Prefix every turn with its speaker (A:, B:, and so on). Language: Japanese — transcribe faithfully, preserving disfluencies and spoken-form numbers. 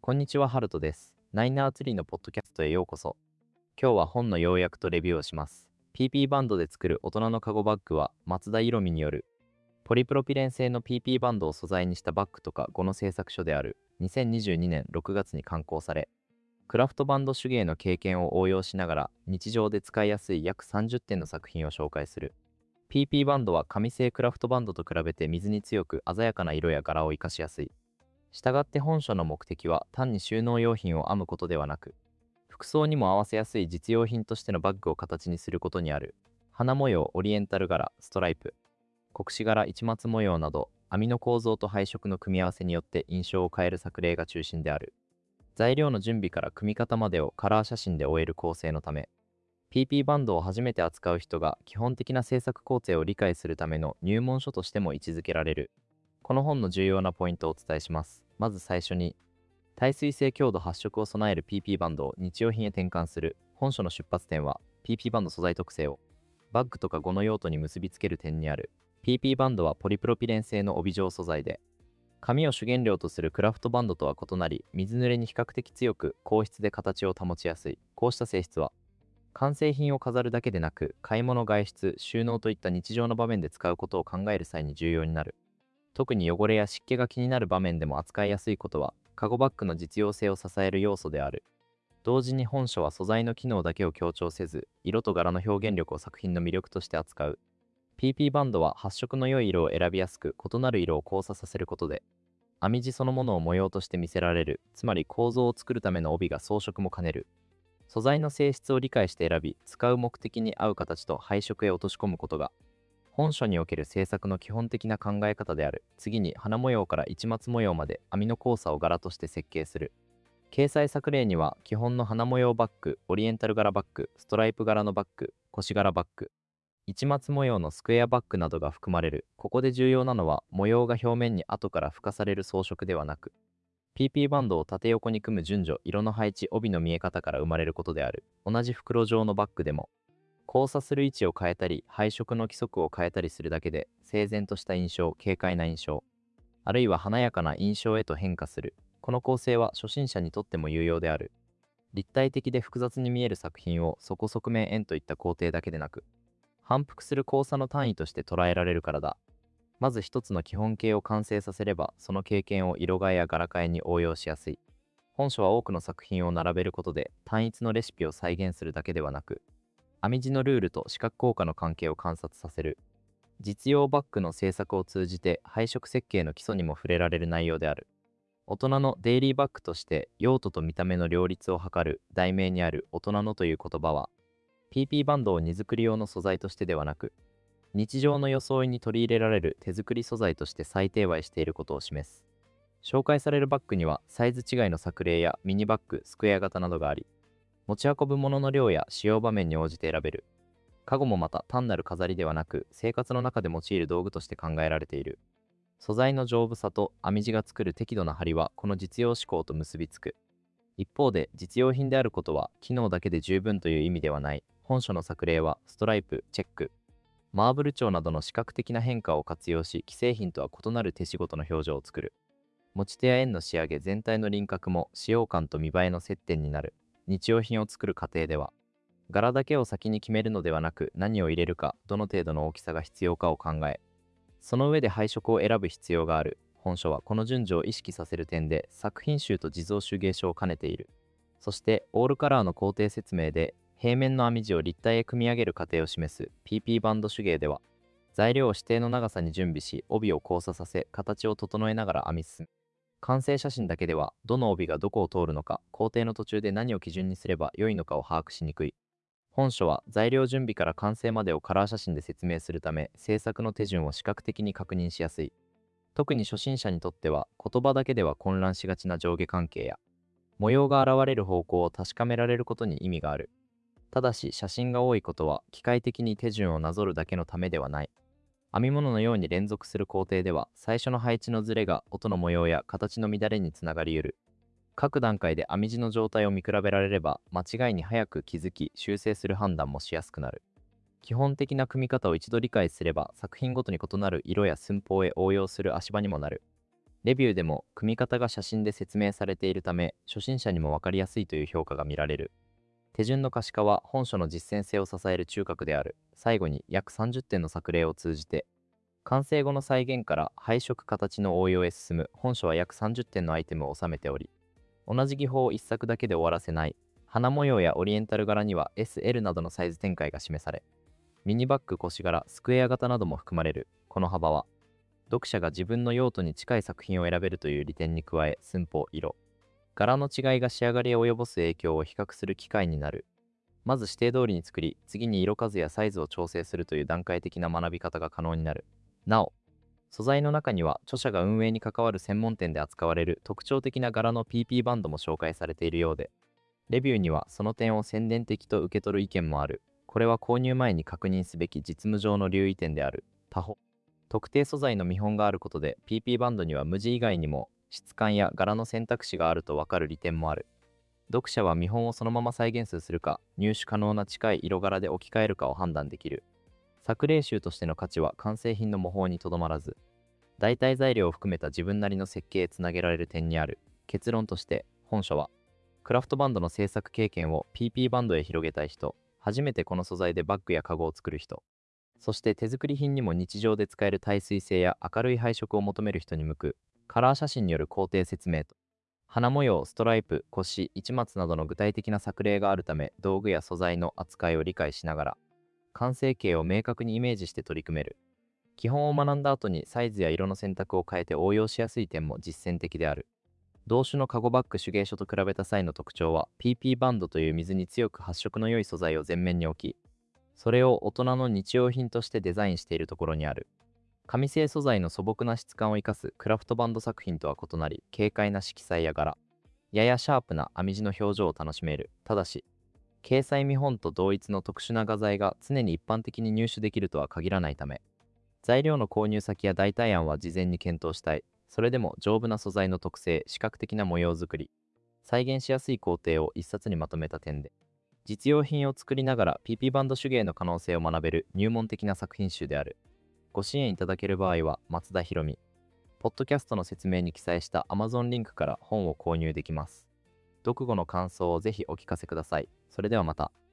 A: こんにちは、ハルトです。ナインアーツリーのポッドキャストへようこそ。今日は本の要約とレビューをします。ピーピー バンドで作る大人のカゴバッグは松田色美によるポリプロピレン製の ピーピー バンドを素材にしたバッグとか語の製作所であるにせんにじゅうにねんろくがつに刊行され、クラフトバンド手芸の経験を応用しながら日常で使いやすい約さんじゅってんの作品を紹介する。ピーピー バンドは紙製クラフトバンドと比べて水に強く鮮やかな色や柄を活かしやすい。したがって本書の目的は単に収納用品を編むことではなく、服装にも合わせやすい実用品としてのバッグを形にすることにある。花模様、オリエンタル柄、ストライプ、国士柄、市松模様など網の構造と配色の組み合わせによって印象を変える作例が中心である。材料の準備から組み方までをカラー写真で終える構成のため、ピーピー バンドを初めて扱う人が基本的な制作工程を理解するための入門書としても位置づけられる。この本の重要なポイントをお伝えします。まず最初に、耐水性強度発色を備える ピーピー バンドを日用品へ転換する。本書の出発点は ピーピー バンド素材特性をバッグとか語の用途に結びつける点にある。 ピーピー バンドはポリプロピレン製の帯状素材で、紙を主原料とするクラフトバンドとは異なり、水濡れに比較的強く硬質で形を保ちやすい。こうした性質は完成品を飾るだけでなく、買い物、外出、収納といった日常の場面で使うことを考える際に重要になる。特に汚れや湿気が気になる場面でも扱いやすいことはカゴバッグの実用性を支える要素である。同時に本書は素材の機能だけを強調せず、色と柄の表現力を作品の魅力として扱う。ピーピー バンドは発色の良い色を選びやすく、異なる色を交差させることで編み地そのものを模様として見せられる。つまり構造を作るための帯が装飾も兼ねる。素材の性質を理解して選び、使う目的に合う形と配色へ落とし込むことが本書における制作の基本的な考え方である。次に、花模様から市松模様まで網の交差を柄として設計する。掲載作例には基本の花模様バッグ、オリエンタル柄バッグ、ストライプ柄のバッグ、腰柄バッグ、市松模様のスクエアバッグなどが含まれる。ここで重要なのは、模様が表面に後から付加される装飾ではなく、ピーピー バンドを縦横に組む順序、色の配置、帯の見え方から生まれることである。同じ袋状のバッグでも交差する位置を変えたり、配色の規則を変えたりするだけで、整然とした印象、軽快な印象、あるいは華やかな印象へと変化する。この構成は初心者にとっても有用である。立体的で複雑に見える作品を底側面円といった工程だけでなく、反復する交差の単位として捉えられるからだ。まず一つの基本形を完成させれば、その経験を色替えや柄替えに応用しやすい。本書は多くの作品を並べることで、単一のレシピを再現するだけではなく、編み地のルールと視覚効果の関係を観察させる。実用バッグの製作を通じて配色設計の基礎にも触れられる内容である。大人のデイリーバッグとして用途と見た目の両立を図る。題名にある大人のという言葉は、ピーピー バンドを荷造り用の素材としてではなく、日常の装いに取り入れられる手作り素材として再定売していることを示す。紹介されるバッグにはサイズ違いの作例やミニバッグ、スクエア型などがあり、持ち運ぶものの量や使用場面に応じて選べる。カゴもまた単なる飾りではなく、生活の中で用いる道具として考えられている。素材の丈夫さと編み地が作る適度な張りはこの実用志向と結びつく。一方で、実用品であることは機能だけで十分という意味ではない。本書の作例はストライプ、チェック、マーブル調などの視覚的な変化を活用し、既製品とは異なる手仕事の表情を作る。持ち手や円の仕上げ、全体の輪郭も使用感と見栄えの接点になる。日用品を作る過程では、柄だけを先に決めるのではなく、何を入れるか、どの程度の大きさが必要かを考え、その上で配色を選ぶ必要がある。本書はこの順序を意識させる点で作品集と地蔵手芸書を兼ねている。そしてオールカラーの工程説明で平面の編み地を立体へ組み上げる過程を示す。 ピーピー バンド手芸では、材料を指定の長さに準備し、帯を交差させ形を整えながら編み進む。完成写真だけではどの帯がどこを通るのか、工程の途中で何を基準にすれば良いのかを把握しにくい。本書は材料準備から完成までをカラー写真で説明するため、制作の手順を視覚的に確認しやすい。特に初心者にとっては、言葉だけでは混乱しがちな上下関係や模様が現れる方向を確かめられることに意味がある。ただし、写真が多いことは機械的に手順をなぞるだけのためではない。編み物のように連続する工程では、最初の配置のズレが音の模様や形の乱れにつながり得る。各段階で編み地の状態を見比べられれば、間違いに早く気づき修正する判断もしやすくなる。基本的な組み方を一度理解すれば、作品ごとに異なる色や寸法へ応用する足場にもなる。 レビューでも組み方が写真で説明されているため、初心者にも分かりやすいという評価が見られる。手順の可視化は本書の実践性を支える中核である。最後に約さんじゅってんの作例を通じて、完成後の再現から配色形の応用へ進む。本書は約さんじゅってんのアイテムを収めており、同じ技法を一作だけで終わらせない。花模様やオリエンタル柄には エスエル などのサイズ展開が示され、ミニバッグ腰柄、スクエア型なども含まれる。この幅は、読者が自分の用途に近い作品を選べるという利点に加え、寸法、色、柄の違いが仕上がりへ及ぼす影響を比較する機会になる。まず指定通りに作り、次に色数やサイズを調整するという段階的な学び方が可能になる。なお、素材の中には著者が運営に関わる専門店で扱われる特徴的な柄の ピーピー バンドも紹介されているようで、レビューにはその点を宣伝的と受け取る意見もある。これは購入前に確認すべき実務上の留意点である。他方、特定素材の見本があることで ピーピー バンドには無地以外にも質感や柄の選択肢があると分かる利点もある。読者は見本をそのまま再現するか、入手可能な近い色柄で置き換えるかを判断できる。作例集としての価値は完成品の模倣にとどまらず、代替材料を含めた自分なりの設計へつなげられる点にある。結論として、本書は、クラフトバンドの制作経験を ピーピー バンドへ広げたい人、初めてこの素材でバッグやカゴを作る人、そして手作り品にも日常で使える耐水性や明るい配色を求める人に向く、カラー写真による工程説明と、花模様、ストライプ、腰、市松などの具体的な作例があるため、道具や素材の扱いを理解しながら、完成形を明確にイメージして取り組める。基本を学んだ後にサイズや色の選択を変えて応用しやすい点も実践的である。同種のカゴバッグ手芸書と比べた際の特徴は、ピーピー バンドという水に強く発色の良い素材を前面に置き、それを大人の日用品としてデザインしているところにある。紙製素材の素朴な質感を生かすクラフトバンド作品とは異なり、軽快な色彩や柄、ややシャープな編み地の表情を楽しめる。ただし、掲載見本と同一の特殊な画材が常に一般的に入手できるとは限らないため、材料の購入先や代替案は事前に検討したい。それでも丈夫な素材の特性、視覚的な模様作り、再現しやすい工程を一冊にまとめた点で、実用品を作りながら ピーピー バンド手芸の可能性を学べる入門的な作品集である。ご支援いただける場合は、松田博美。ポッドキャストの説明に記載した Amazon リンクから本を購入できます。読後の感想をぜひお聞かせください。それではまた。